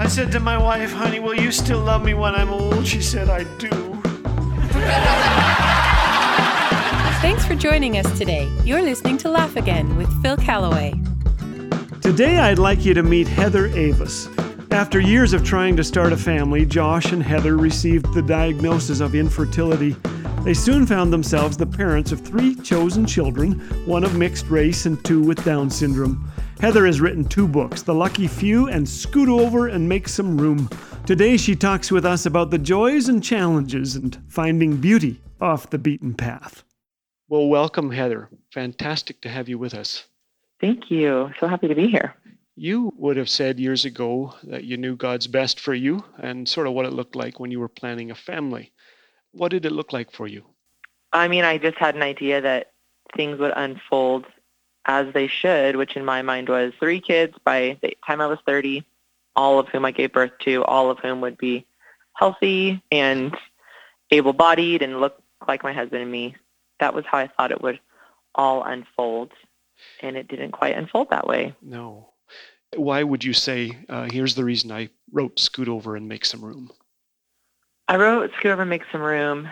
said to my wife, honey, will you still love me when I'm old? She said, I do. Thanks for joining us today. You're listening to Laugh Again with Phil Callaway. Today, I'd like you to meet Heather Avis. After years of trying to start a family, Josh and Heather received the diagnosis of infertility. They soon found themselves the parents of 3 chosen children, 1 of mixed race and 2 with Down syndrome. Heather has written 2 books, The Lucky Few and Scoot Over and Make Some Room. Today she talks with us about the joys and challenges and finding beauty off the beaten path. Well, welcome, Heather. Fantastic to have you with us. Thank you. So happy to be here. You would have said years ago that you knew God's best for you and sort of what it looked like when you were planning a family. What did it look like for you? I mean, I just had an idea that things would unfold as they should, which in my mind was 3 kids by the time I was 30, all of whom I gave birth to, all of whom would be healthy and able-bodied and look like my husband and me. That was how I thought it would all unfold, and it didn't quite unfold that way. No. Why would you say, here's the reason I wrote Scoot Over and Make Some Room? I wrote Scoot Over and Make Some Room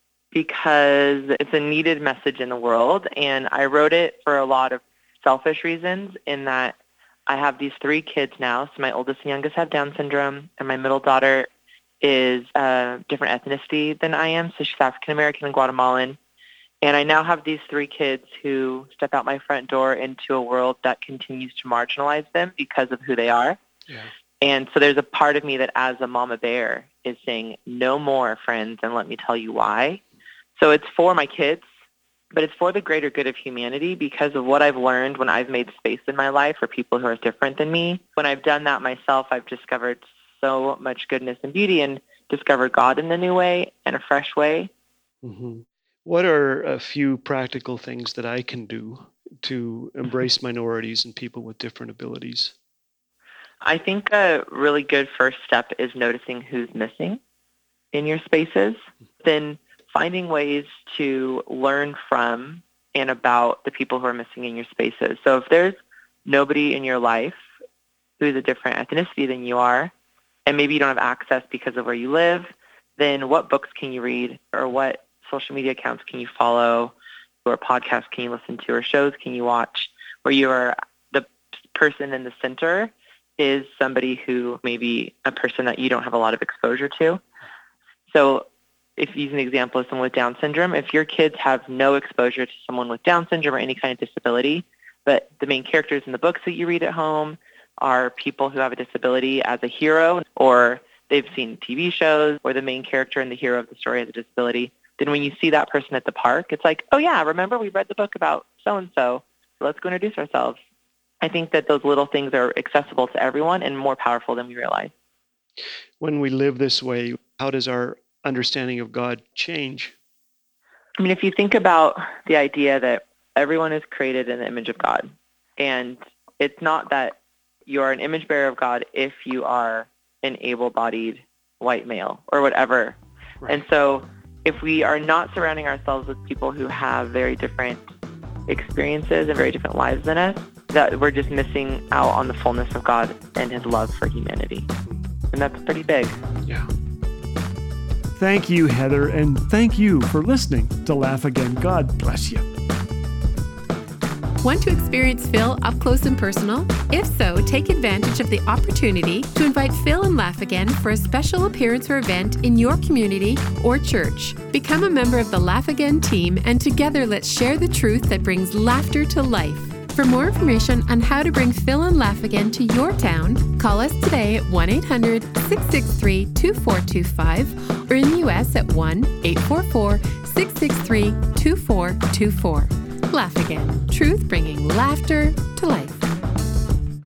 because it's a needed message in the world, and I wrote it for a lot of selfish reasons in that I have these 3 kids now. So my oldest and youngest have Down syndrome, and my middle daughter is a different ethnicity than I am, so she's African-American and Guatemalan. And I now have these 3 kids who step out my front door into a world that continues to marginalize them because of who they are. Yeah. And so there's a part of me that as a mama bear is saying, no more, friends, and let me tell you why. So it's for my kids, but it's for the greater good of humanity because of what I've learned when I've made space in my life for people who are different than me. When I've done that myself, I've discovered so much goodness and beauty and discovered God in a new way and a fresh way. Mm-hmm. What are a few practical things that I can do to embrace minorities and people with different abilities? I think a really good first step is noticing who's missing in your spaces, then finding ways to learn from and about the people who are missing in your spaces. So if there's nobody in your life who's a different ethnicity than you are, and maybe you don't have access because of where you live, then what books can you read, or what social media accounts can you follow, or podcasts can you listen to, or shows can you watch, where you are the person in the center is somebody who may be a person that you don't have a lot of exposure to. So if you use an example of someone with Down syndrome, if your kids have no exposure to someone with Down syndrome or any kind of disability, but the main characters in the books that you read at home are people who have a disability as a hero, or they've seen TV shows where the main character and the hero of the story has a disability, then when you see that person at the park, it's like, oh yeah, remember we read the book about so-and-so, so let's go introduce ourselves. I think that those little things are accessible to everyone and more powerful than we realize. When we live this way, how does our understanding of God change? I mean, if you think about the idea that everyone is created in the image of God, and it's not that you're an image bearer of God if you are an able-bodied white male or whatever. Right. And so if we are not surrounding ourselves with people who have very different experiences and very different lives than us, that we're just missing out on the fullness of God and his love for humanity. And that's pretty big. Yeah. Thank you, Heather, and thank you for listening to Laugh Again. God bless you. Want to experience Phil up close and personal? If so, take advantage of the opportunity to invite Phil and Laugh Again for a special appearance or event in your community or church. Become a member of the Laugh Again team, and together let's share the truth that brings laughter to life. For more information on how to bring Phil and Laugh Again to your town, call us today at 1-800-663-2425 or in the U.S. at 1-844-663-2424. Laugh Again, truth bringing laughter to life.